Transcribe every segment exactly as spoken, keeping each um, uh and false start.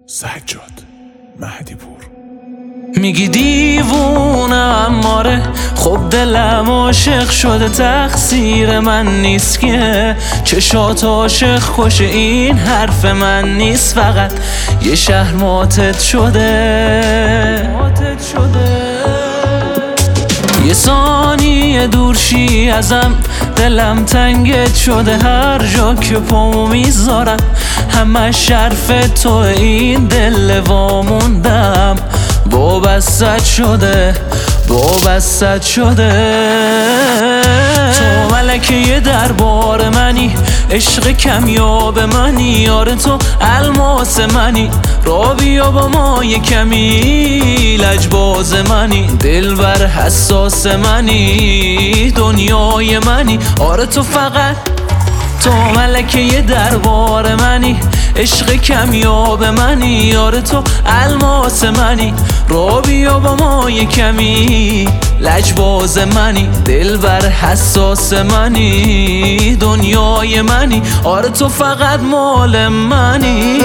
سجاد مهدی پور. میگی دیوونم آره، خب دلم عاشق شده، تقصیر من نیست که چشات عاشق کشه، این حرف من نیست، فقط یه شهر ماتت شده ماتت شده. یه ثانیه دورشی ازم دلم تنگت شده، هر جا که پامو میذارم همه شرف تو، این دل واموندم وابستت شده وابستت شده. تو ملکه دربار منی، عشق کمیاب منی، یار تو الماس منی، را بیا با ما یه کمی لجباز منی، دلبر حساس منی، دنیای منی، آره تو فقط تو ملکه دربار منی، عشق کمیاب منی، یار تو الماس منی، را بیا با ما یه کمی لجباز منی، دلبر حساس منی، دنیای منی، آره تو فقط مال منی.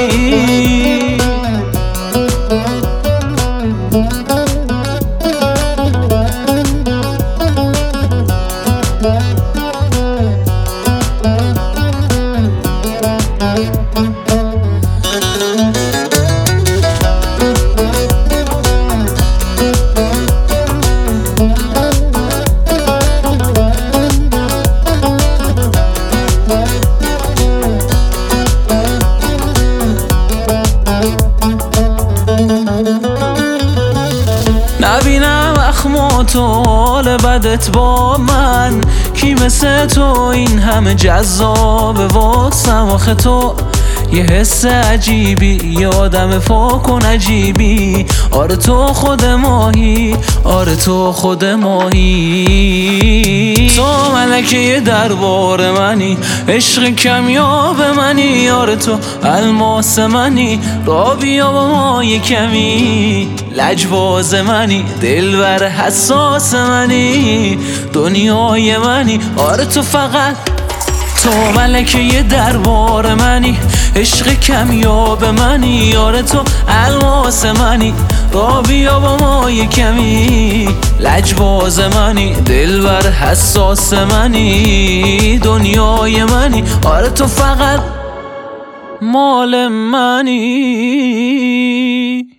نبینم اخمات و حال بدت با من، کی مثل تو این همه جذاب واسم، آخه تو یه حس عجیبی، یه آدم پاک و نجیبی، آره تو خود ماهی، آره تو خود ماهی. تو ملکه دربار منی، عشق کمیاب منی، آره تو الماس منی، را بیا با ما یه کمی لجباز منی، دلبر حساس منی، دنیای منی، آره تو فقط تو ملکه دربار منی، عشق کمیاب منی، آره تو الماس منی، را بیا با ما یه کمی لجباز منی، دلبر حساس منی، دنیای منی، آره تو فقط مال منی.